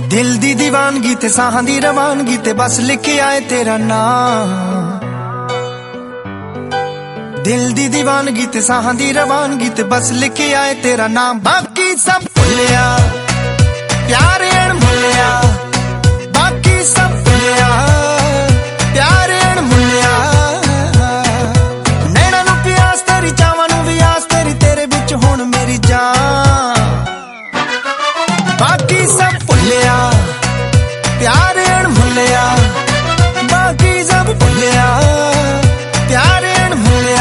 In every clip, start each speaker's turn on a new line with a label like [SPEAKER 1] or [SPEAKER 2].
[SPEAKER 1] दिल दी दीवानगी ते साहां दी रवानगी ते बस लिखे आए तेरा नाम। दिल दी दीवानगी ते साहां दी रवानगी ते बस लिखे आए तेरा नाम। बाकी सब भुलिया प्यार अणमुल्लिया, बाकी सब भुलिया प्यार अणमुल्लिया। नैना नू प्यास तेरी चावां नू भी आस तेरी, तेरे बिच हुण मेरी जान। बाकी सब भुलिया प्यार अणमुल्लिया, बाकी सब भुलिया प्यार अणमुल्लिया।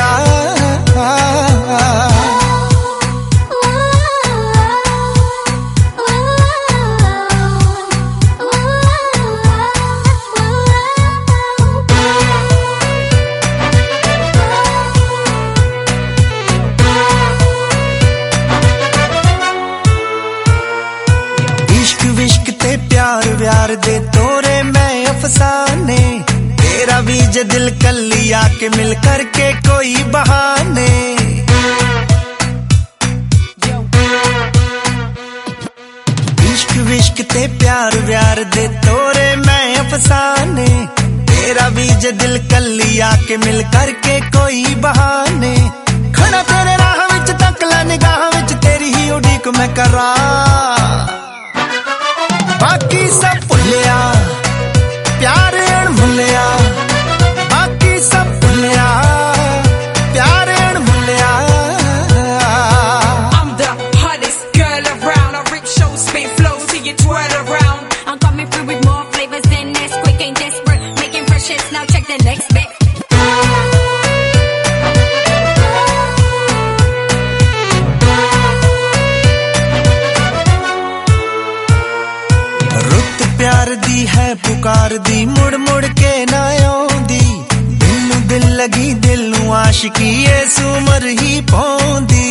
[SPEAKER 1] इश्क विश्क ते प्यार व्यार दे तोरे मैं अफसाने, तेरा भी जे दिल कल्ली आके मिल करके कोई बहाने। इश्क विश्क ते प्यार व्यार दे तोरे मैं अफसाने, तेरा भी जे दिल कल्ली आके मिल करके कोई बहाने। खड़ा तेरे राह विच तक ला निगाह विच तेरी ही उड़ीक मैं करा। बाकी सब भुलिया प्यार अणमुल्लिया, बाकी सब भुलिया प्यार अणमुल्लिया।
[SPEAKER 2] I'm the hottest girl around. I rip show, spin flow till you twirl around. I'm coming through with more flavors than this. Quick ain't desperate, making fresh hits. Now check the next bit. प्यार दी है पुकार दी मुड़ मुड़ के ना आउंदी, दिल नू दिल लगी दिल नू आशिकी इस उमर ही पौंदी।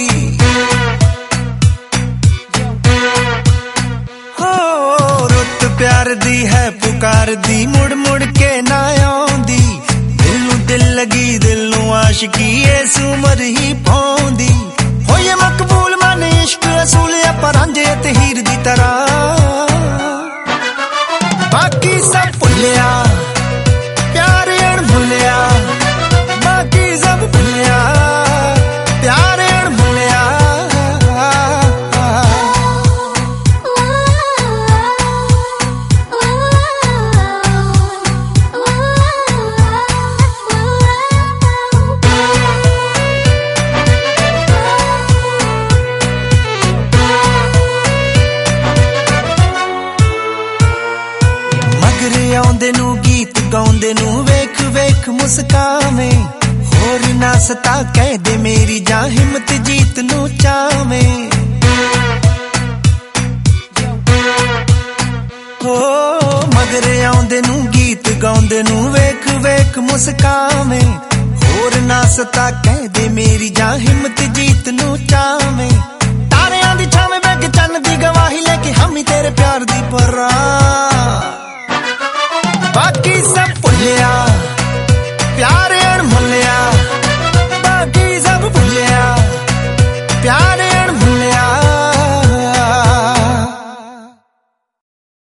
[SPEAKER 2] हो रुत प्यार दी है पुकार दी मुड़ मुड़ के ना आउंदी, दिल नू दिल लगी दिल नू आशिकी इस उमर ही पौंदी। हो ये मकबूल मन इश्क असूल पर रांझे ते हीर दी तरह। बाकी सब भुलिया प्यार अणमुल्लिया, बाकी सब भुलिया प्यार अणमुल्लिया। मगरे आउंदे नू गीत गाउंदे नू वेख वेख मुस्कावे, होर ना सता कह दे मेरी जान हिम्मत जीत नू चावे। हो मगरे आउंदे नू गीत गाउंदे नू वेख वेख मुस्कावे, होर ना सता कह दे मेरी जान हिम्मत जीत नू चावे। तारियां दी छावे बैग चन्न दी गवाही लेके हम ही तेरे प्यार दी परा।